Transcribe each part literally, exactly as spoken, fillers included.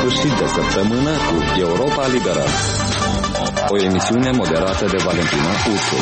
sfârșit de săptămână cu Europa Liberă, o emisiune moderată de Valentina Ursu.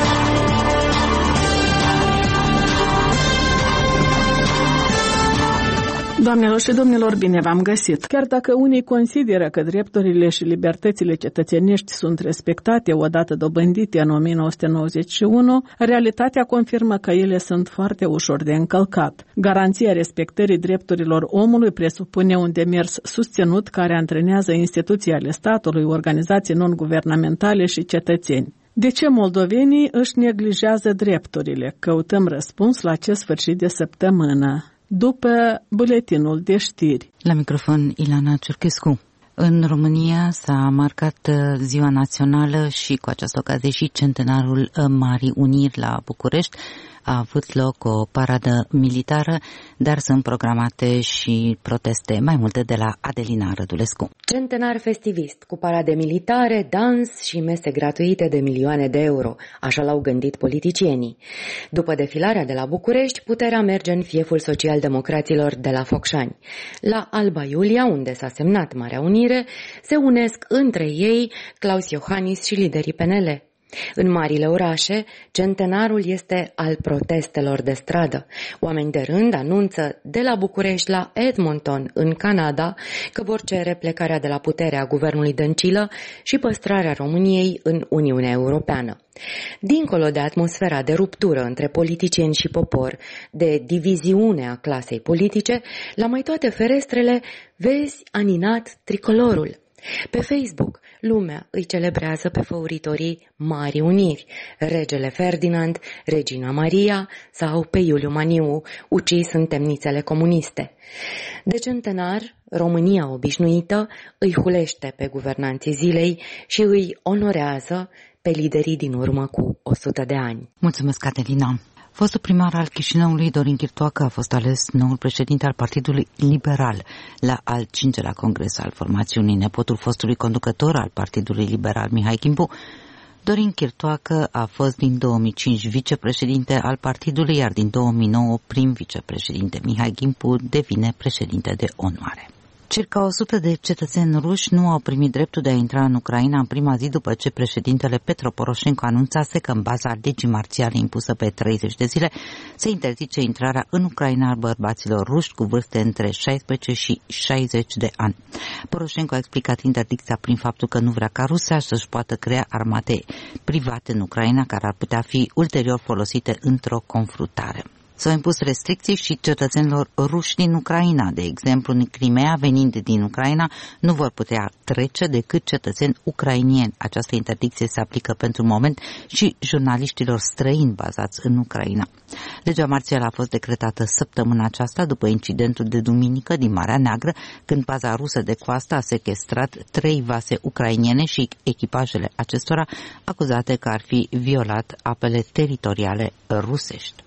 Doamnelor și domnilor, bine v-am găsit! Chiar dacă unii consideră că drepturile și libertățile cetățenești sunt respectate odată dobândite în o mie nouă sute nouăzeci și unu, realitatea confirmă că ele sunt foarte ușor de încălcat. Garanția respectării drepturilor omului presupune un demers susținut care antrenează instituții ale statului, organizații non-guvernamentale și cetățeni. De ce moldovenii își neglijează drepturile? Căutăm răspuns la acest sfârșit de săptămână, după buletinul de știri. La microfon Ilana Ciurchescu. În România s-a marcat Ziua Națională și cu această ocazie și centenarul Marii Uniri la București. A avut loc o paradă militară, dar sunt programate și proteste, mai multe de la Adelina Rădulescu. Centenar festivist, cu parade militare, dans și mese gratuite de milioane de euro, așa l-au gândit politicienii. După defilarea de la București, puterea merge în fieful social-democraților de la Focșani. La Alba Iulia, unde s-a semnat Marea Unire, se unesc între ei Claus Iohannis și liderii P N L. În marile orașe, centenarul este al protestelor de stradă. Oameni de rând anunță de la București la Edmonton, în Canada, că vor cere plecarea de la putere a guvernului Dăncilă și păstrarea României în Uniunea Europeană. Dincolo de atmosfera de ruptură între politicieni și popor, de diviziune a clasei politice, la mai toate ferestrele vezi aninat tricolorul. Pe Facebook, lumea îi celebrează pe făuritorii Marii Uniri, regele Ferdinand, regina Maria sau pe Iuliu Maniu, ucis în temnițele comuniste. De centenar, România obișnuită îi hulește pe guvernanții zilei și îi onorează pe liderii din urmă cu o sută de ani. Mulțumesc, Caterina! Fostul primar al Chișinăului, Dorin Chirtoacă, a fost ales noul președinte al Partidului Liberal la al cincelea congres al formațiunii. Nepotul fostului conducător al Partidului Liberal, Mihai Gimpu. Dorin Chirtoacă a fost din două mii cinci vicepreședinte al partidului, iar din două mii nouă prim vicepreședinte. Mihai Gimpu devine președinte de onoare. Circa o sută de cetățeni ruși nu au primit dreptul de a intra în Ucraina în prima zi după ce președintele Petro Poroșenko anunțase că în baza legii marțiale impusă pe treizeci de zile se interzice intrarea în Ucraina al bărbaților ruși cu vârste între șaisprezece și șaizeci de ani. Poroșenko a explicat interdicția prin faptul că nu vrea ca Rusia să-și poată crea armate private în Ucraina care ar putea fi ulterior folosite într-o confruntare. S-au impus restricții și cetățenilor ruși din Ucraina. De exemplu, în Crimea, venind din Ucraina, nu vor putea trece decât cetățeni ucrainieni. Această interdicție se aplică pentru moment și jurnaliștilor străini bazați în Ucraina. Legea marțială a fost decretată săptămâna aceasta după incidentul de duminică din Marea Neagră, când baza rusă de coastă a sequestrat trei vase ucrainene și echipajele acestora, acuzate că ar fi violat apele teritoriale rusești.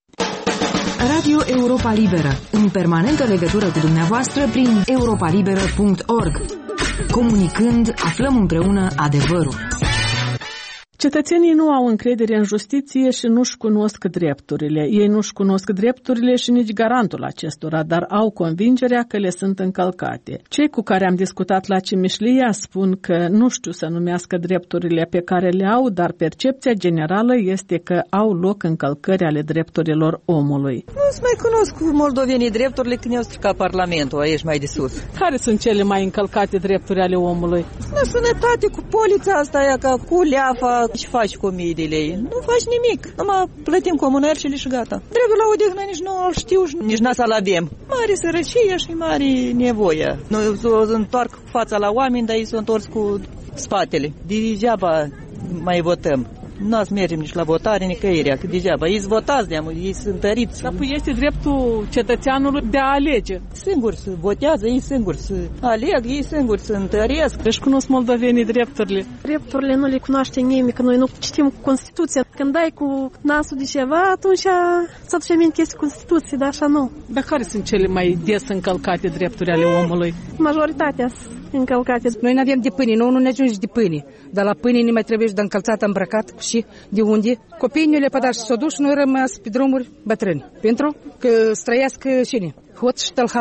Radio Europa Liberă, în permanentă legătură cu dumneavoastră prin europa liberă punct org. Comunicând, aflăm împreună adevărul. Cetățenii nu au încredere în justiție și nu-și cunosc drepturile. Ei nu-și cunosc drepturile și nici garantul acestora, dar au convingerea că le sunt încălcate. Cei cu care am discutat la Cimișlia spun că nu știu să numească drepturile pe care le au, dar percepția generală este că au loc încălcări ale drepturilor omului. Nu-ți mai cunosc moldovenii drepturile când i-au stricat Parlamentul aici mai de sus. Care sunt cele mai încălcate drepturi ale omului? La sănătate, cu polița asta aia, ca cu leafa. Ce faci cu mii de lei? Nu faci nimic. Numai plătim comunar și și gata. Dreptul la odihnă nici nu îl știu, nici n-a să-l avem. Mare sărăcie și mare nevoie. Noi o întorc fața la oameni, dar ei s-au întors cu spatele. Degeaba mai votăm. Nu ați mergem nici la votare, nicăieri, că degeaba. Ei votați de-am, ei sunt întăriți. Dar este dreptul cetățeanului de a alege. Singuri se votează, ei singuri se aleg, ei singuri se întăresc. Își cunosc moldovenii drepturile. Drepturile nu le cunoaște nimeni, că noi nu citim Constituția. Când dai cu nasul de ceva, atunci să aduce aminte că este Constituție, dar așa nu. Dar care sunt cele mai des încălcate drepturi ale omului? Majoritatea încălcate. Noi nu avem de pâine, nouă nu ne ajunge de pâine. Dar la pâine ne mai trebuie și de încălțat, îmbrăcat și de unde. Copiii nu le pădași și s-o duși, noi rămas pe drumuri bătrâni. Pentru că străiască cine? Hoț și tălhare.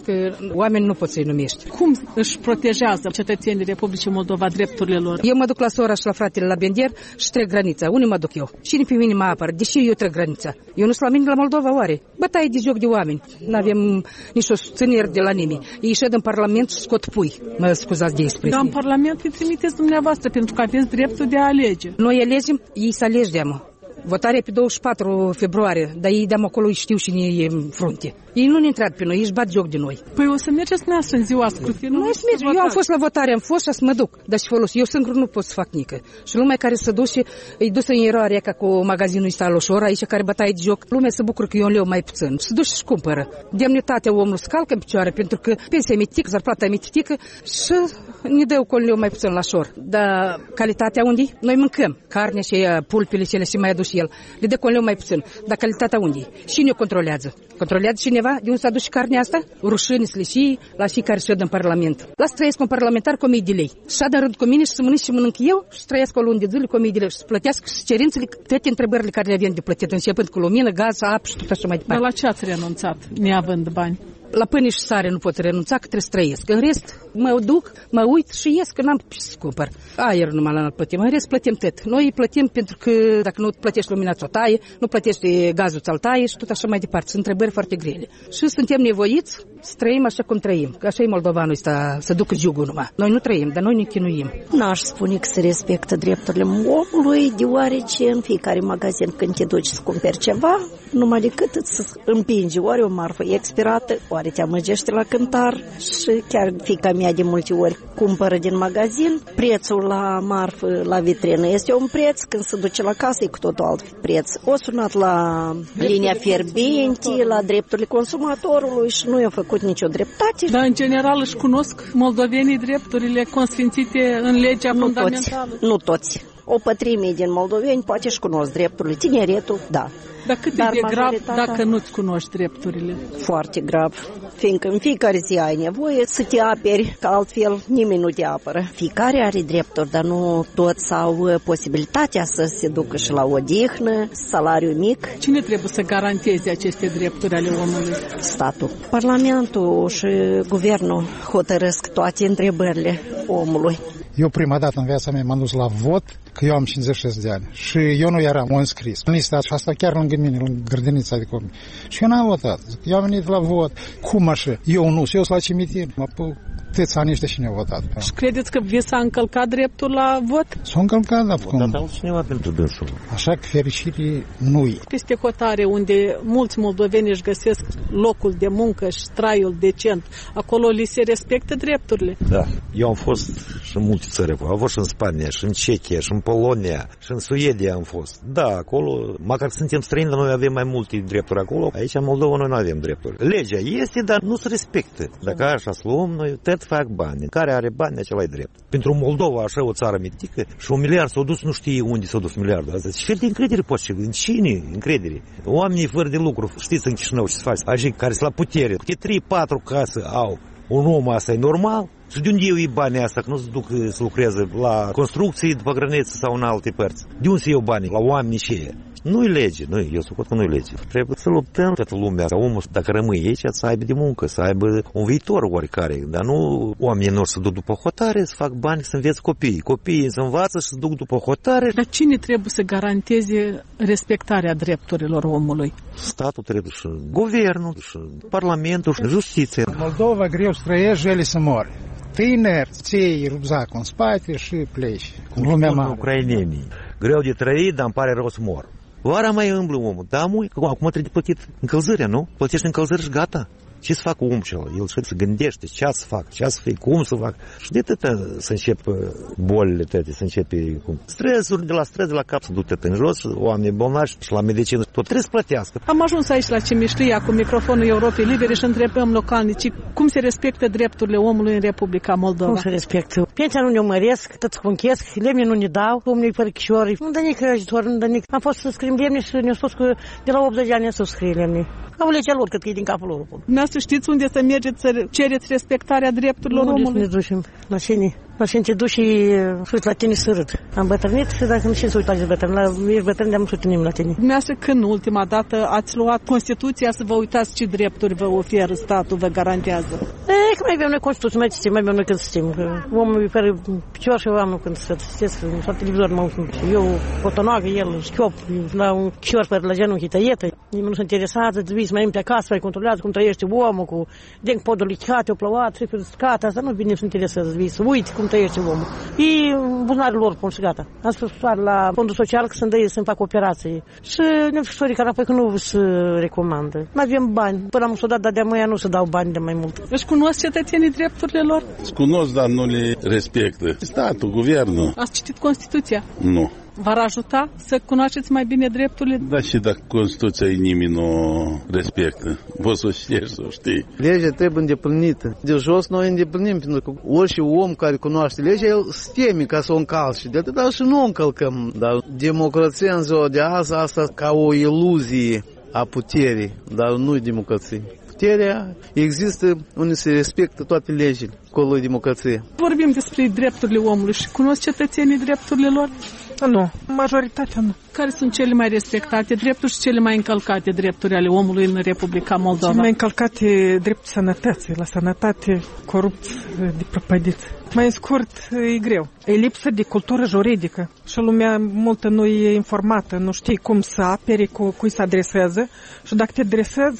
că oameni nu poți să-i numești. Cum își protejează cetățenii Republicii Moldova drepturile lor? Eu mă duc la sora și la fratele la Bender și trec granița. Unde mă duc eu? Cine pe mine mă apără? Deși eu trec granița. Eu nu sunt la mine la Moldova, oare? Bătaie de joc de oameni. N-avem nici o susținere de la nimeni. Ei șed în Parlament și scot pui. Mă scuzați de expresie. Dar în Parlament îi trimiteți dumneavoastră pentru că aveți dreptul de a alege. Noi alegem, ei să alegem. Votarea pe douăzeci și patru februarie, dar ei de acolo știu și ne e în frunte. Ei nu ne intră pe noi, ei își bat joc de noi. Păi o să mergeți dumneavoastră în ziua scrutinului? Nu, să mergem. Eu am fost la votare, am fost și să mă duc. Dar și folos. Eu singur nu pot să fac nică. Și lumea care se duce, îi dusă în eroarea ca cu magazinul ăsta Aloșor, aici care bătaie de joc. Lumea se bucură că e un leu mai puțin. Se duce și cumpără. Demnitatea omului se calcă în picioare pentru că pensia mitică, zarplata mitică și ne dă cu un leu mai puțin la șor. Dar calitatea unde? Noi mâncăm carne și pulpile cele și mai aduce el. Le dă cu un leu mai puțin. Dar calitatea unde? Cine o controlează? Controlează cineva de unde s-a dus și carnea asta? Rușine să le și la fiecare șed în Parlament. Las să trăiesc un parlamentar cu o mie de lei. Și să rând cu mine și să mănânc și mănânc eu și să trăiesc o lună de zile cu o mie de lei și să plătească și cerințele, toate întrebările care le avem de plătit, începând cu lumină, gaz, apă și tot așa mai departe. Dar la ce ați renunțat, neavând bani? La pâine și sare nu pot renunța, că trebuie să trăiesc. În rest, mă duc, mă uit și ies, că n-am ce să cumpăr. Aerul numai la plătim. În rest, plătim tot. Noi plătim pentru că dacă nu plătești lumina, ți-o taie, nu plătești gazul, ți-l taie și tot așa mai departe. Sunt întrebări foarte grele. Și suntem nevoiți să trăim așa cum trăim. Că așa e moldovanul ăsta, să ducă jugul numai. Noi nu trăim, dar noi ne chinuim. N-aș spune că se respectă drepturile omului, deoarece în fiecare magazin când te duci să cumperi ceva, numai decât îți împingi ori o marfă expirată, ori te amăgește la cântar și chiar fiica mea de multe ori cumpără din magazin. Prețul la marfă, la vitrină este un preț, când se duce la casă e cu totul alt preț. O sunat la linia fierbinte, la drepturile consumatorului și nu i-a făcut nicio dreptate. Dar în general își cunosc moldovenii drepturile consfințite în legea nu fundamentală? Toți, nu toți. O pătrime din moldoveni poate își cunosc drepturile. Tineretul, da. Dar cât Dar e de grav majoritatea... dacă nu-ți cunoști drepturile? Foarte grav, fiindcă în fiecare zi ai nevoie să te aperi, că altfel nimeni nu te apără. Fiecare are drepturi, dar nu toți au posibilitatea să se ducă și la odihnă, salariu mic. Cine trebuie să garanteze aceste drepturi ale omului? Statul. Parlamentul și guvernul hotărăsc toate întrebările omului. Eu prima dată în viața mea m-am dus la vot, că eu am cincizeci și șase de ani și eu nu eram înscris. În lista asta chiar lângă mine, lângă grădinița de copii. Și eu n-am votat. Eu am venit la vot. Cum așa? Eu nu, eu sunt la cimitir. Mă pău, câți ani ăștia și ne-au votat. Și credeți că vi s-a încălcat dreptul la vot? S-a încălcat, dar cum? Votat altcineva pentru dânsul. Așa că fericire nu-i. Peste hotare, unde mulți moldoveni își găsesc locul de muncă și traiul decent, acolo li se respectă drepturile. Da, eu am fost și în multe țări, am fost și în Spania, și în Cehia, și în Polonia, și în Suedia am fost. Da, acolo, măcar suntem străini, dar noi avem mai multe drepturi acolo. Aici, în Moldova, noi nu avem drepturi. Legea este, dar nu se respectă. Dacă așa să luăm, noi tot fac bani. Care are bani, acela e drept. Pentru Moldova, așa o țară mitică, și un miliard s-a dus, nu știe unde s-a dus miliardul ăsta. Și fel de încredere poți și în cine încredere? Oamenii fără de lucru, știți în Chișinău ce se face? Așa care sunt la putere, câte trei patru case au. Un om asta e normal? Și de unde iau ei banii asta, că nu se duc să lucreze la construcții după graniță sau în alte părți? De unde se iau banii? La oameni și ei. Nu-i lege, nu eu suport că nu-i lege. Trebuie să luptăm toată lumea, omul, dacă rămâi aici, să aibă de muncă, să aibă un viitor oricare, dar nu oamenii noștri să duc după hotare, să fac bani, să înveți copiii. Copiii să învață și să duc după hotare. Dar cine trebuie să garanteze respectarea drepturilor omului? Statul trebuie și guvernul, și parlamentul, și justiția. În Moldova greu să trăiești, ele să mori. Tineri, ții rugzacul în spate și pleci. Cum lumea mare. Ucrainenii. Greu de trăit, dar îmi pare rău să mor. Oara mai îmblă omul, da, mui, că acum trebuie plătit încălzirea, nu? Plătești încălzire și gata. Ce să facă omul acela? El și să gândește ce să fac, ce să fie, cum să fac. Și de atâta să încep bolile toate, să începe cum. Stresuri, de la stres, de la cap să duc tot în jos, oamenii bolnavi și la medicină tot trebuie să plătească. Am ajuns aici la Cimișlia cu microfonul Europei Libere și întrebăm localnicii cum se respectă drepturile omului în Republica Moldova. Cum se respectă? Pensia nu ne măresc, tot spunchesc, lemne nu ne dau, omului părchișori, nu dă nici ajutor, nu dă nici. Am fost să scriem lemne și ne-au spus că de la optzeci de ani să scrie lemne. Au legea lor, cât că e din capul lor. Dumneavoastră știți unde să mergeți să cereți respectarea drepturilor omului? Unde să ne ducem? La cine? La cine te duci și uh, la tine să râd. Am bătrânit și dacă nu știu să uitați de bătrân, la, ești bătrân, de-am sutim la tine. Dumneavoastră când ultima dată ați luat Constituția să vă uitați ce drepturi vă oferă statul, vă garantează? E, că mai avem noi Constituție, mai citim, mai avem noi când citim. Omul e fără picior și eu am când să citesc, la televizor mă uit. Eu fotonoagă, el șchiop, la un picior pe la genunchi tăietă. Nimeni nu se interesează, trebuie să mai pe acasă, mai controlează cum trăiește omul, cu denk podul licate, o plouat, trei scate, asta nu vine să interesează, să uite cum trăiește omul. E buzunarul lor, pun și gata. Am spus la fondul social că să-mi dă să-mi fac operații. Și ne-am că înapoi că nu se recomandă. Mai avem bani. Până am să dat, dar de mâine nu se dau bani de mai mult. Își cunosc cetățenii drepturile lor? Îți cunosc, dar nu le respectă. Statul, guvernul. Ați citit Constituția? Nu. V-ar ajuta să cunoașteți mai bine drepturile? Da, și dacă Constituția nimeni nu respectă, poți să o știi, să o știi. Legea trebuie îndeplinită. De jos noi îndeplinim, pentru că orice om care cunoaște legea, el se teme ca să o încalce. De atât și nu o încălcăm. Dar democrația în ziua de azi, asta ca o iluzie a puterii, dar nu-i democrație. Puterea există unde se respectă toate legile. Acolo e democrație. Vorbim despre drepturile omului și cunosc cetățenii drepturile lor? Nu, majoritatea nu. Care sunt cele mai respectate drepturi și cele mai încălcate drepturi ale omului în Republica Moldova? Cele mai încălcate dreptul sănătății, la sănătate, corupție, de prăpădit. Mai scurt, e greu. E lipsă de cultură juridică și lumea multă nu e informată, nu știe cum să apere, cu cui să adreseze și dacă te adresezi,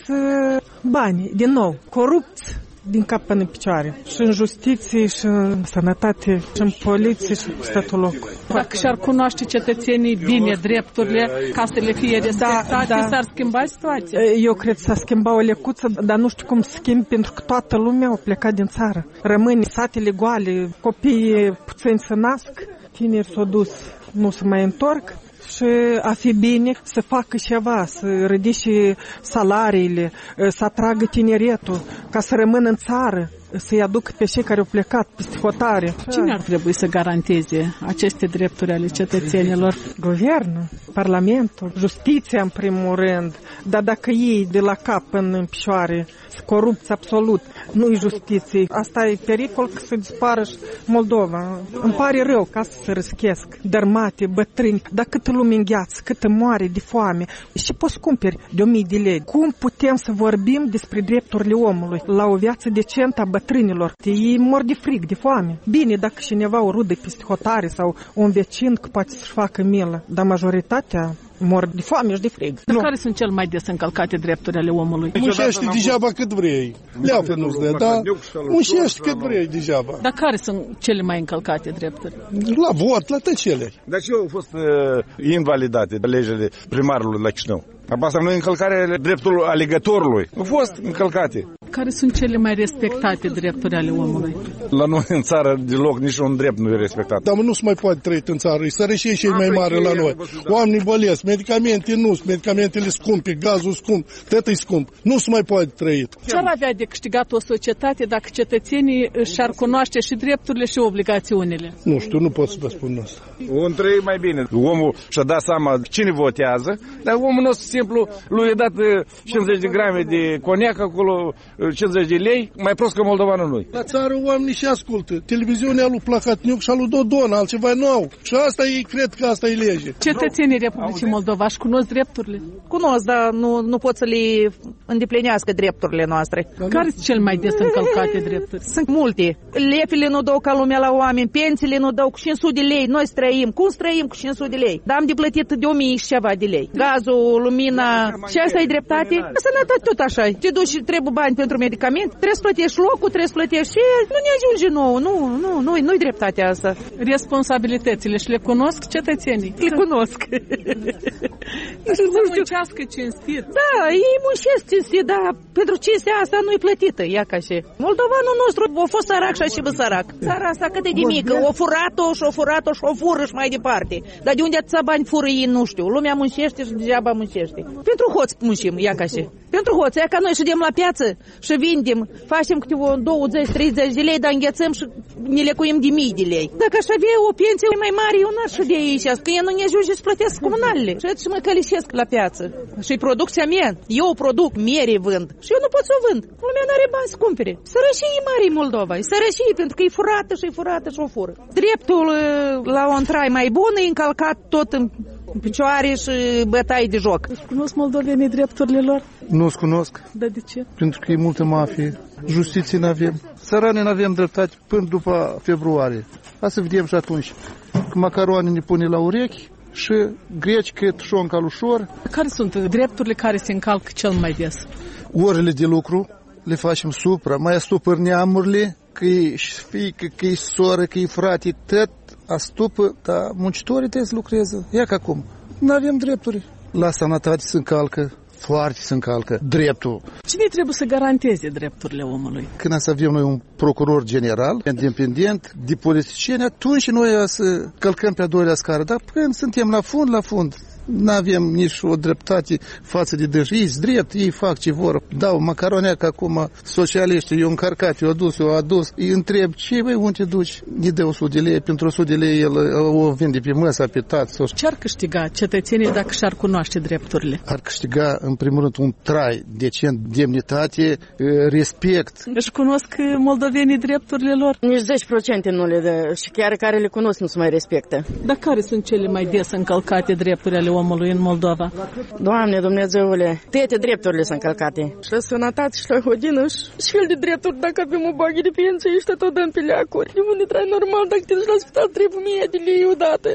bani, din nou, corupție. Din cap până în picioare. Și în justiție, și în sănătate, și în poliție, și în statul loc. Dacă și-ar cunoaște cetățenii bine drepturile, ca să le fie respectate, da, da. S-ar schimba situația? Eu cred că s-a schimbat o lecuță, dar nu știu cum să schimb, pentru că toată lumea a plecat din țară. Rămâne satele goale, copiii puțini să nasc, tineri s-au dus, nu se mai întorc. Și a fi bine să facă ceva, să ridice salariile, să atragă tineretul, ca să rămână în țară, să-i aducă pe cei care au plecat peste hotare. Cine ar trebui să garanteze aceste drepturi ale cetățenilor? Guvernul, Parlamentul, justiția în primul rând, dar dacă ei de la cap până în picioare, corupție absolut, nu e justiție, asta e pericol că să dispară Moldova. Îmi pare rău ca să se răschesc dărmate, bătrâni, dar câtă lume îngheață, câtă moare de foame. Și poți cumperi de o mie de lei. Cum putem să vorbim despre drepturile omului la o viață decentă a bătrânilor? Ei mor de frig, de foame. Bine, dacă cineva o rudă peste hotare sau un vecin că poate să-și facă milă, dar majoritatea mor de foame și de frig. Dar care sunt cel mai des încălcate drepturi ale omului? Muncești degeaba cât vrei. Leafă nu-ți dă, dar muncești cât vrei degeaba. Dar care sunt cele mai încălcate drepturi? La vot, la tăcele. Dar și eu au fost uh, invalidate legile primarului la Chișinău. Asta nu e încălcarea dreptul alegătorului. Au fost încălcate. Care sunt cele mai respectate drepturi ale omului? La noi în țară deloc niciun drept nu e respectat. Dar nu se mai poate trăi în țară. E sărășie și mai mare la noi. Oamenii bălesc, medicamente nu, medicamentele scumpe, gazul scump, tot e scump. Nu se mai poate trăi. Ce ar avea de câștigat o societate dacă cetățenii și-ar cunoaște și drepturile și obligațiunile? Nu știu, nu pot să vă spun asta. Un trăi mai bine. Omul și-a dat seama cine votează, dar omul nostru simplu lui a dat cincizeci de grame de coniac acolo, cincizeci de lei, mai prost că moldovanul noi. La țară oamenii și ascultă. Televiziunea lui Placatniuc și a lui Dodon, altceva nu au. Și asta e, cred că asta e lege. Cetățenii Republicii Moldova își cunosc drepturile? Cunosc, dar nu, nu pot să le îndeplinească drepturile noastre. Care sunt cel mai des încălcate drepturi? Sunt multe. Lefile nu dau ca lumea la oameni, pensiile nu dau cu cinci sute de lei. Noi trăim. Cum trăim cu cinci sute de lei? Dar am de plătit de o mie și ceva de lei. Gazul, lumina, și asta e dreptate? Sănătate tot așa. Te duci și trebuie bani pentru medicament, trebuie să plătești locul, trebuie să plătești și nu ne ajunge nouă. Nu, nu, nu, nu-i dreptatea asta. Responsabilitățile și le cunosc cetățenii? Le cunosc. Să muncească cinstit. Da, ei muncesc cinstit, dar pentru cinstea asta nu-i plătită, ia ca și. Moldovanul nostru a fost sărac și așa bă sărac. Țara asta cât de mică, o furat-o și o furat-o și o fură și mai departe. Dar de unde atâția bani fură ei, nu știu. Lumea muncește și degeaba muncește. Pentru hoți muncim, ia ca și. Pentru hoția, ca noi ședem la piață și vindem, facem câte o douăzeci treizeci de lei, dar înghețăm și ne lecuim de mii de lei. Dacă aș avea o pensie mai mare, eu n-aș ședea aici, că eu nu ne ajunge să plătesc comunalele. Și mă călisesc la piață. Și producția mea, eu produc, mere vând. Și eu nu pot să o vând. Lumea n-are bani să cumpere. Sărășie mare în Moldova, e sărășie pentru că e furată și e furată și o fură. Dreptul la un trai mai bun e încălcat tot în picioare și bătaie de joc. Își cunosc moldovenii drepturile lor? Nu-ți cunosc. Dar de ce? Pentru că e multă mafie. Justiție n-avem. Sărani n-avem dreptate până după februarie. Hai să vedem și atunci. Că macaroane ne pune la urechi și greci că e tușonca ușor. Care sunt drepturile care se încalcă cel mai des? Orele de lucru le facem supra. Mai astupă neamurile, că e fiică, că e soră, că e frate, tot astupă, dar muncitorii trebuie să lucreze. Ia că acum, nu avem drepturi. La sănătate se încalcă, foarte se încalcă dreptul. Cine trebuie să garanteze drepturile omului? Când să avem noi un procuror general, independent, de politicieni, atunci noi să călcăm pe a doilea scară. Dar până suntem la fund, la fund, nu avem nici o dreptate față de dâși. Ei drept, ei fac ce vor. Dau macaronea că acum socialiștii i-au încărcat, i-au adus, i-au adus. Îi întreb, ce băi, unde duci? Îi dă o sută de lei, pentru o sută de lei el o vinde pe măsa, pe tați. Ce ar câștiga cetățenii dacă și-ar cunoaște drepturile? Ar câștiga, în primul rând, un trai decent, demnitate, respect. Își cunosc moldovenii drepturile lor? Nici zece la sută nu le dă și chiar care le cunosc nu se mai respectă. Dar care sunt cele mai des încălcate drepturile ale omului în Moldova? Doamne Dumnezeule, toate drepturile sunt încălcate. Și la sănătate și la hodină și fel de drepturi dacă avem o bagă de pensie, ăștia tot dăm pe leacuri. De unde trai normal, dacă te duci la spital trebuie o mie de lei odată.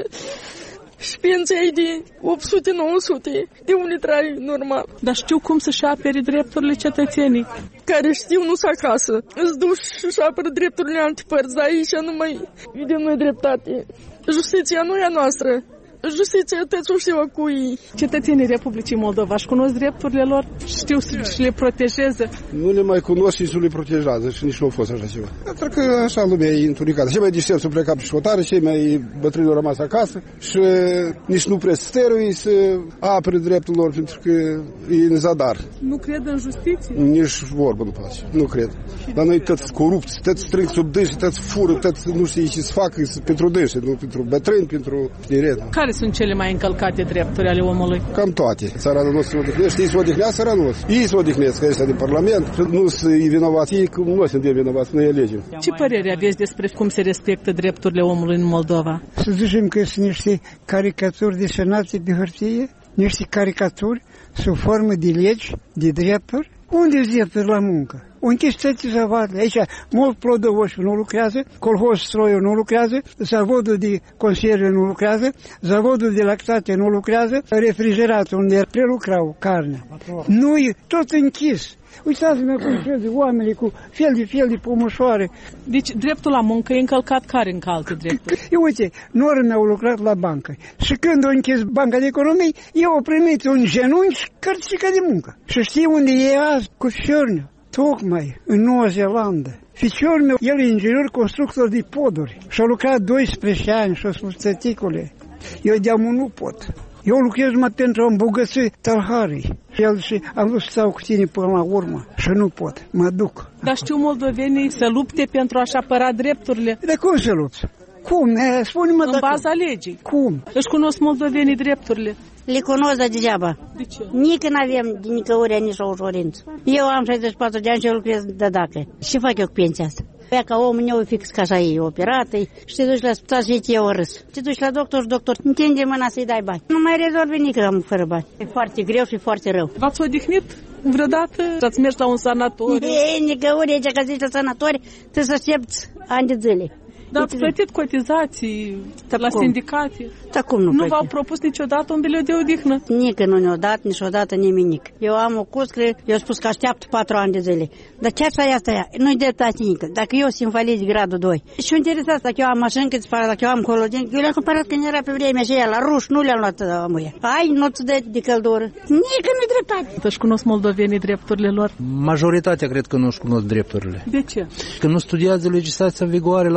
Și pensia e de opt sute nouă sute. De unde trai normal? Dar știu cum să-și apere drepturile cetățenii. Care știu nu-s acasă. Îți duci și apără drepturile în alte părți, dar aici nu mai vedem noi dreptate. Justiția nu e a noastră. Justiția tăți o știu cui. Cetățenii Republicii Moldova își cunosc drepturile lor, știu să le protejeze. Nu le mai cunosc și nu le protejează și nici nu a fost așa ceva. Pentru că așa lumea e întunecată. Cei mai deștepți au plecat pe șotare, cei mai bătrâni au rămas acasă și nici nu prea stărui să apere dreptul lor pentru că e în zadar. Nu cred în justiție? Nici vorbă nu place. Nu cred. Dar noi toți corupți, toți strâng sub dânsi, toți fură, toți nu știu ce să facă pentru dânsi, nu pentru bătrâni, pentru tineret. Care sunt cele mai încălcate drepturi ale omului? Cam toate. Țara noastră se odihnește, ei se odihnea țara noastră. Ei se odihnesc, că ăștia din Parlament, nu sunt vinovați, ei cum noi suntem vinovați, noi elegem. Ce părere aveți despre cum se respectă drepturile omului în Moldova? Să zicem că sunt niște caricaturi desenate pe hârtie, niște caricaturi sub formă de legi, de drepturi. Unde sunt drepturi la muncă? Unde sunteți să vadă? Aici mult plodovoșul nu lucrează, colhoz stroiul nu lucrează, zavodul de conserve nu lucrează, zavodul de lactate nu lucrează, refrigeratul unde prelucrau carne. Nu e tot închis. Uitați-mă cum fel de oameni cu fel de fel de pomușoare. Deci dreptul la muncă e încălcat care încalcă dreptul? Eu uite, nora mea au lucrat la bancă și când au închis Banca de Economie, eu au primit un genunchi cărțică de muncă. Și știi unde e azi? Cu Fiorniu. Tocmai în Noua Zeelandă. Ficiorul meu, el e inginer constructor de poduri și a lucrat doisprezece ani și a spus, tăticule, eu de-amul nu pot. Eu lucrez numai pentru a îmbogăți tălharii. Și el zice, am vrut să stau cu tine până la urmă și nu pot, mă duc. Dar știu moldovenii să lupte pentru a-și apăra drepturile. De cum să lupți? Cum? Spune-mă în baza legii. Cum? Își cunosc moldovenii drepturile. Le cunosc de degeaba. De ce? Nici nu avem nicăurea, nici o ușurință. Eu am șaizeci și patru de ani și eu lucrez de dacă. Ce fac eu cu pensia asta? Ea ca omul meu fix ca așa e operat și te duci la spital și te o râs. Te duci la doctor și doctor întinde mâna să-i dai bani. Nu mai rezolvi nici că am fără bani. E foarte greu și foarte rău. V-ați odihnit vreodată? Ați mers la un sanatoriu? E, nicăurea, ce că zici la sanatoriu, trebuie să aștepți ani de zile. Dar ați plătit cotizații la sindicate? Da, cum nu Nu v-au propus niciodată un bilet de odihnă? Nici că nu ne-au dat, niciodată nimic. Eu am o cuscră, eu spus că așteaptă patru ani de zile. Dar ce asta e asta ea? Nu-i dreptate nică. Dacă eu sunt invalid de gradul doi. Și interesat dacă eu am mașină, că dacă eu am colodin, eu le-am cumpărat când era pe vremea și ea la ruș, nu le-am luat amuia. Ai, nu-ți dă de căldură. Nici că nu-i dreptate. Își cunosc moldovenii drepturile lor? Majoritatea cred că nu-și cunosc drepturile. De ce? Că nu studiază legislația în vigoare la moment.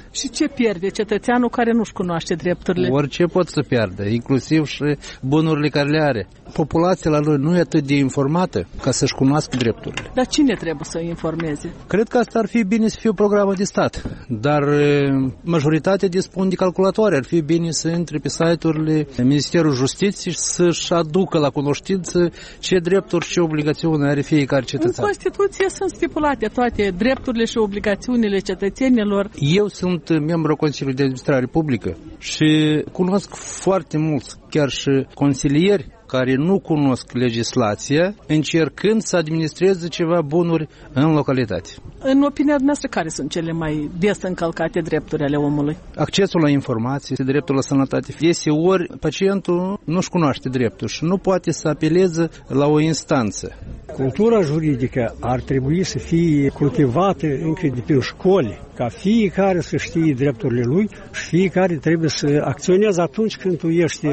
respect. Și ce pierde cetățeanul care nu-și cunoaște drepturile? Orice pot să piardă, inclusiv și bunurile care le are. Populația la noi nu e atât de informată ca să-și cunoască drepturile. Dar cine trebuie să informeze? Cred că asta ar fi bine să fie o programă de stat, dar majoritatea dispun de calculatoare. Ar fi bine să intre pe site-urile Ministerul Justiției și să-și aducă la cunoștință ce drepturi și obligațiuni are fiecare cetățean. În Constituție sunt stipulate toate drepturile și obligațiunile cetățenilor. Eu sunt membru Consiliului de Administrare Publică și cunosc foarte mulți, chiar și consilieri, care nu cunosc legislația, încercând să administreze ceva bunuri în localitate. În opinia noastră, care sunt cele mai des încălcate drepturi ale omului? Accesul la informații, dreptul la sănătate. Deseori, pacientul nu-și cunoaște dreptul și nu poate să apeleze la o instanță. Cultura juridică ar trebui să fie cultivată încă de pe școli, ca fiecare să știe drepturile lui și fiecare trebuie să acționeze atunci când tu ești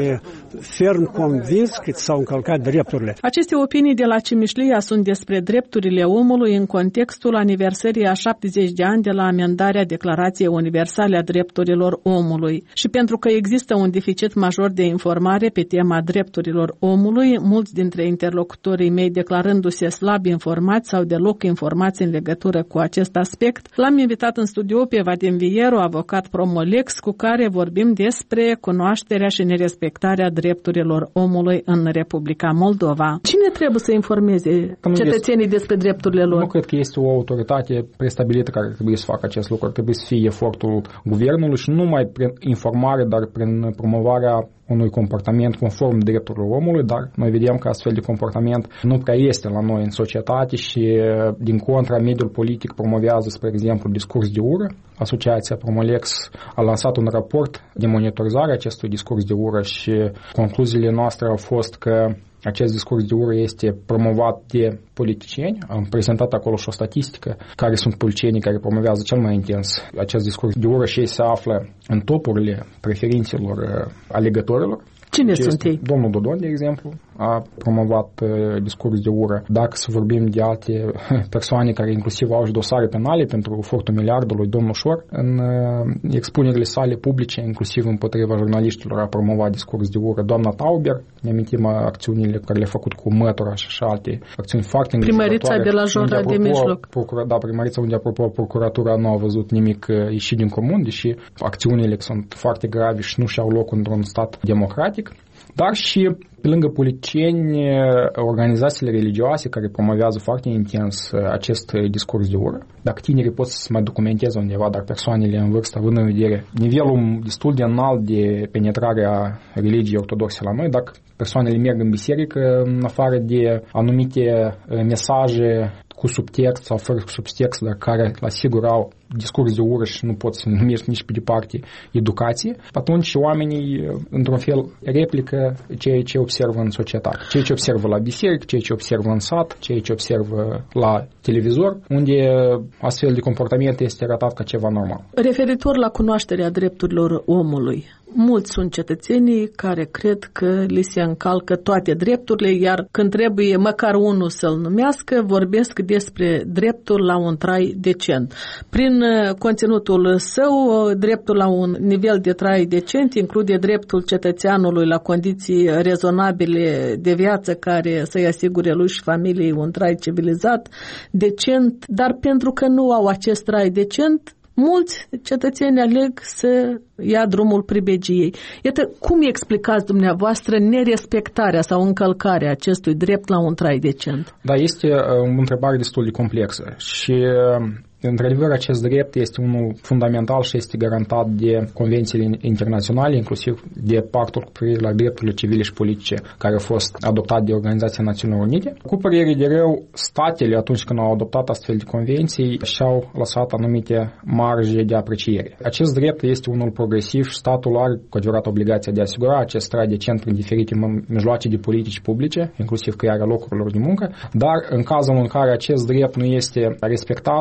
ferm convins că ți s-au încălcat drepturile. Aceste opinii de la Cimișlia sunt despre drepturile omului în contextul aniversării a șaptezeci de ani de la amendarea Declarației Universale a Drepturilor Omului. Și pentru că există un deficit major de informare pe tema drepturilor omului, mulți dintre interlocutorii mei declarându-se slab informați sau deloc informați în legătură cu acest aspect, l-am invitat în studio pe Vadim Vieru, avocat Promolex, cu care vorbim despre cunoașterea și nerespectarea drepturilor omului în Republica Moldova. Cine trebuie să informeze cetățenii despre drepturile lor? Nu cred că este o autoritate prestabilită care trebuie să facă acest lucru. Trebuie să fie efortul guvernului și nu numai prin informare, dar prin promovarea unui comportament conform drepturilor omului, dar noi vedem că astfel de comportament nu prea este la noi în societate și, din contra, mediul politic promovează, spre exemplu, discurs de ură. Asociația Promolex a lansat un raport de monitorizare a acestui discurs de ură și concluziile noastre au fost că acest discurs de ură este promovat de politicieni. Am prezentat acolo și o statistică care sunt politicienii care promovează cel mai intens acest discurs de ură și ei se află în topurile preferințelor alegătorilor. Cine sunt ei? Domnul Dodon, de exemplu, a promovat uh, discurs de ură. Dacă să vorbim de alte persoane care inclusiv au și dosare penale pentru furtul miliardului, domnul Șor, în uh, expunerile sale publice, inclusiv împotriva jurnaliștilor, a promovat discurs de ură. Doamna Tauber, ne amintim acțiunile care le-a făcut cu mătura și, și alte acțiuni foarte îngrijorătoare. Primărița de la Jora de Mijloc. Procura, da, primărița unde, apropo, procuratura nu a văzut nimic uh, ieșit din comun, deși acțiunile sunt foarte grave și nu și-au loc într-un stat democratic. Dar și pe lângă politicieni, organizațiile religioase care promovează foarte intens acest discurs de ură. Dacă tinerii pot să se mai documenteze undeva, dar persoanele în vârstă, având în vedere nivelul destul de înalt de penetrare a religiei ortodoxe la noi, dacă persoanele merg în biserică, în afară de anumite mesaje cu subtext sau fără subtext, dar care la sigur au discurs de ură și nu pot să numești nici pe departe educație, atunci oamenii, într-un fel, replică ceea ce observă în societate. Ceea ce observă la biserică, ceea ce observă în sat, ceea ce observă la televizor, unde astfel de comportament este ratat ca ceva normal. Referitor la cunoașterea drepturilor omului, mulți sunt cetățenii care cred că li se încalcă toate drepturile, iar când trebuie măcar unul să-l numească, vorbesc despre dreptul la un trai decent. Prin conținutul său, dreptul la un nivel de trai decent include dreptul cetățeanului la condiții rezonabile de viață care să-i asigure lui și familiei un trai civilizat, decent, dar pentru că nu au acest trai decent, mulți cetățeni aleg să ia drumul pribegiei. Iată, cum explicați dumneavoastră nerespectarea sau încălcarea acestui drept la un trai decent? Da, este o întrebare destul de complexă și într-adevăr acest drept este unul fundamental și este garantat de convențiile internaționale, inclusiv de pactul cu privire la drepturile civile și politice care a fost adoptat de Organizația Națiunilor Unite. Cu părere de rău, statele atunci când au adoptat astfel de convenții și-au lăsat anumite marje de apreciere. Acest drept este unul progresiv și statul are cu adevărat obligația de a asigura acest trai decent prin diferite mijloace de politici publice, inclusiv crearea locurilor de muncă, dar în cazul în care acest drept nu este respectat, atunci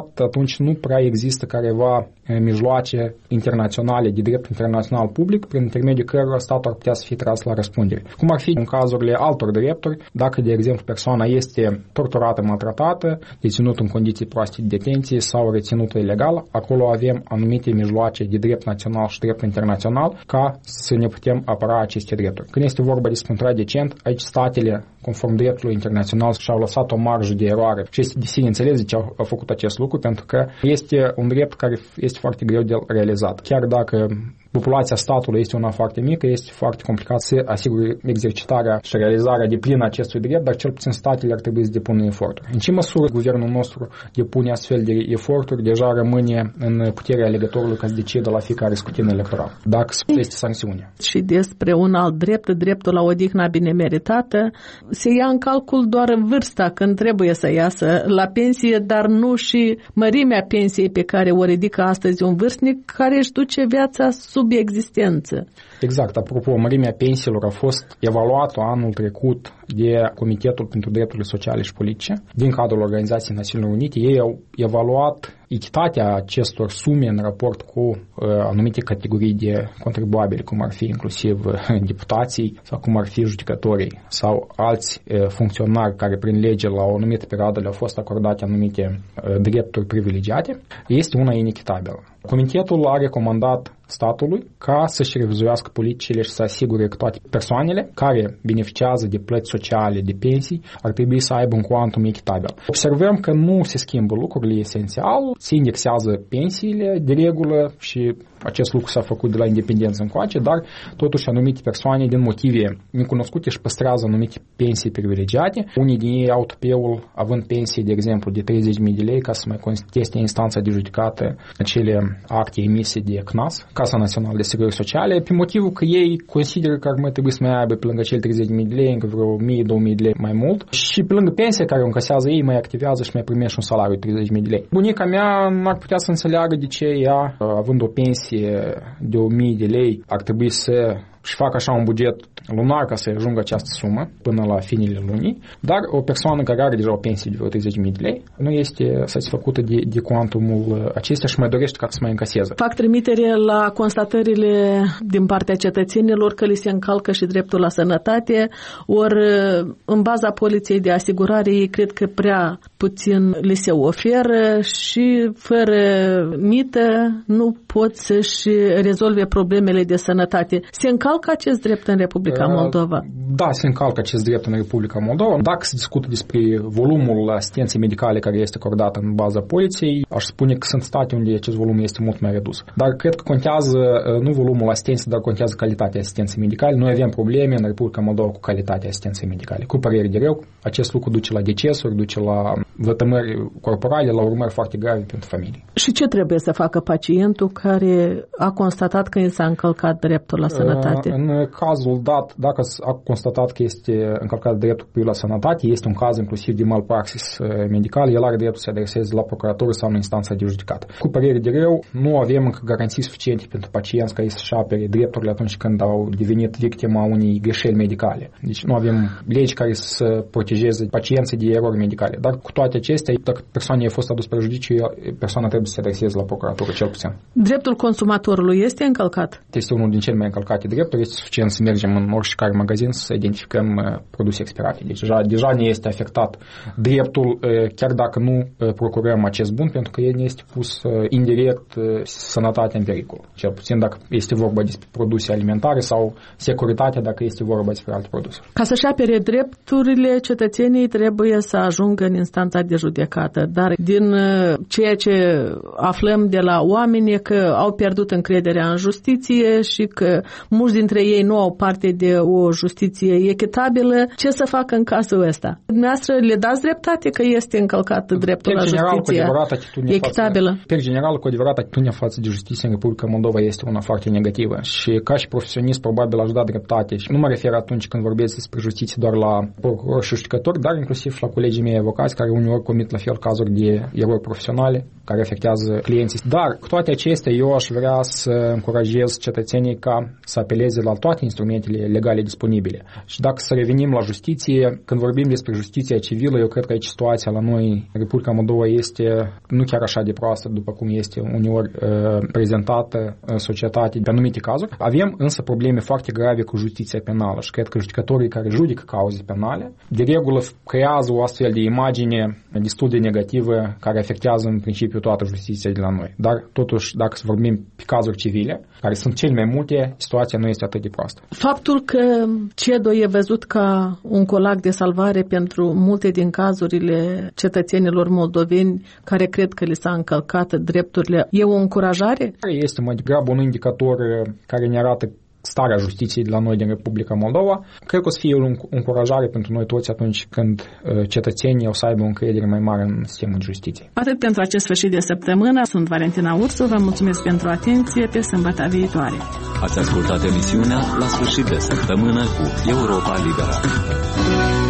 atunci nu prea există careva mijloace internaționale de drept internațional public prin intermediul cărora statul ar putea să fie tras la răspundere. Cum ar fi în cazurile altor drepturi, dacă, de exemplu, persoana este torturată, maltratată, deținută în condiții proaste de detenție sau reținută ilegal, acolo avem anumite mijloace de drept național și drept internațional ca să ne putem apăra aceste drepturi. Când este vorba despre un trai decent, aici statele, conform dreptului internațional, și-au lăsat o marjă de eroare și este de sine înțeles de ce au făcut acest lucru, pentru că este un drept care este foarte greu de realizat. Chiar dacă populația statului este una foarte mică, este foarte complicat să asigure exercitarea și realizarea de plină acestui drept, dar cel puțin statele ar trebui să depună eforturi. În ce măsură guvernul nostru depune astfel de eforturi, deja rămâne în puterea alegătorului ca să decidă la fiecare scrutin electoral, dacă este sancțiune. Și despre un alt drept, dreptul la odihna bine meritată, se ia în calcul doar vârsta când trebuie să iasă la pensie, dar nu și mărimea pensiei pe care o ridică astăzi un vârstnic care își duce viața sub existență. Exact. Apropo, mărimea pensiilor a fost evaluată anul trecut de Comitetul pentru Drepturile Sociale și Politice din cadrul Organizației Națiunilor Unite. Ei au evaluat echitatea acestor sume în raport cu uh, anumite categorii de contribuabili, cum ar fi inclusiv uh, deputații sau cum ar fi judecătorii sau alți uh, funcționari care prin lege la o anumită perioadă le-au fost acordate anumite uh, drepturi privilegiate, este una inechitabilă. Comitetul a recomandat statului ca să-și revizuiască politicile și să asigure că toate persoanele care beneficiază de plăți sociale, de pensii, ar trebui să aibă un cuantum echitabil. Observăm că nu se schimbă lucrurile esențial, se indexează pensiile de regulă și acest lucru s-a făcut de la independență încoace, dar totuși anumite persoane din motive necunoscute își păstrează anumite pensii privilegiate. Unii din ei au tupeul având pensii, de exemplu, de treizeci de mii de lei ca să mai conteste instanța de judecată acele acte emise de C N A S, Casa Națională de Asigurări Sociale, pe motivul că ei consideră că ar mai trebui să mai aibă pe lângă cele treizeci de mii de lei încă vreo o mie două mii de lei mai mult și pe lângă pensia care o încasează ei mai activează și mai primește un salariu de treizeci de mii de lei. Bunica mea n-ar putea să înțeleagă de ce ea, având o pensie de o mie de lei, ar trebui să și fac așa un buget lunar ca să ajungă această sumă până la finele lunii, dar o persoană care are deja o pensie de vreo treizeci de mii de lei nu este satisfăcută de, de cuantumul acesta și mai dorește ca să mai încaseze. Fac trimitere la constatările din partea cetățenilor că li se încalcă și dreptul la sănătate, ori în baza poliției de asigurare ei cred că prea puțin li se oferă și fără mită nu pot să-și rezolve problemele de sănătate. Se încalcă acest drept în Republica Moldova? Da, se încalcă acest drept în Republica Moldova. Dacă se discută despre volumul asistenței medicale care este acordat în baza poliției, aș spune că sunt state unde acest volum este mult mai redus. Dar cred că contează nu volumul asistenței, dar contează calitatea asistenței medicale. Noi avem probleme în Republica Moldova cu calitatea asistenței medicale. Cu părere de rău, acest lucru duce la decesuri, duce la vătămări corporale, la urmări foarte grave pentru familie. Și ce trebuie să facă pacientul care a constatat că i s-a încălcat dreptul la sănătate? În cazul dat, dacă a constatat că este încălcat dreptul la sănătate, este un caz inclusiv de malpraxis medical, el are dreptul să se adreseze la procuratură sau în instanța de judecată. Cu părere de rău, nu avem încă garanții suficiente pentru pacienți ca să-și apere drepturile atunci când au devenit victima unei greșeli medicale. Deci nu avem legi care să protejeze pacienții de erori medicale. Dar cu toate acestea, dacă persoana a fost adus prejudiciu, persoana trebuie să se adreseze la procuratură cel puțin. Dreptul consumatorului este încălcat? Este unul din cele mai încălcate drepturi. Este suficient să mergem în oricare magazin să identificăm produse expirate. Deci deja, deja ne este afectat dreptul, chiar dacă nu procurăm acest bun, pentru că el ne este pus indirect sănătatea în pericol. Cel puțin dacă este vorba despre produse alimentare sau securitatea dacă este vorba despre alte produse. Ca să-și apere drepturile, cetățenii trebuie să ajungă în instanța de judecată. Dar din ceea ce aflăm de la oameni e că au pierdut încrederea în justiție și că mulți dintre ei nu au parte de o justiție echitabilă. Ce să facă în cazul ăsta? Dumneavoastră le dați dreptate că este încălcat dreptul la justiție echitabilă? Per general, cu adevărat, atitudinea față de justiție în Republica Moldova este una foarte negativă și ca și profesionist probabil aș da dreptate și nu mă refer atunci când vorbesc despre justiție doar la procurori și judecători, dar inclusiv și la colegii mei avocați care uneori comit la fel cazuri de erori profesionale care afectează clienții. Dar cu toate acestea eu aș vrea să încurajez cetățenii ca să apeleze la toate instrumentele legale disponibile. Și dacă să revenim la justiție, când vorbim despre justiția civilă, eu cred că aici situația la noi, Republica Moldova, este nu chiar așa de proastă, după cum este uneori uh, prezentată în societate pe anumite cazuri. Avem însă probleme foarte grave cu justiția penală și cred că judecătorii care judică cauze penale, de regulă creează o astfel de imagine destul de negativă care afectează în principiu toată justiția de la noi. Dar totuși, dacă să vorbim pe cazuri civile, care sunt cel mai multe, situația nu este atât de proastă. Faptul că CEDO e văzut ca un colac de salvare pentru multe din cazurile cetățenilor moldoveni care cred că li s-a încălcat drepturile, e o încurajare? Este mai degrabă un indicator care ne arată starea justiției de la noi din Republica Moldova. Cred că o să fie o încurajare pentru noi toți atunci când cetățenii o să aibă o încredere mai mare în sistemul de justiție. Atât pentru acest sfârșit de săptămână. Sunt Valentina Ursu, vă mulțumesc pentru atenție, pe sâmbătă viitoare. Ați ascultat emisiunea La sfârșit de săptămână cu Europa Liberă.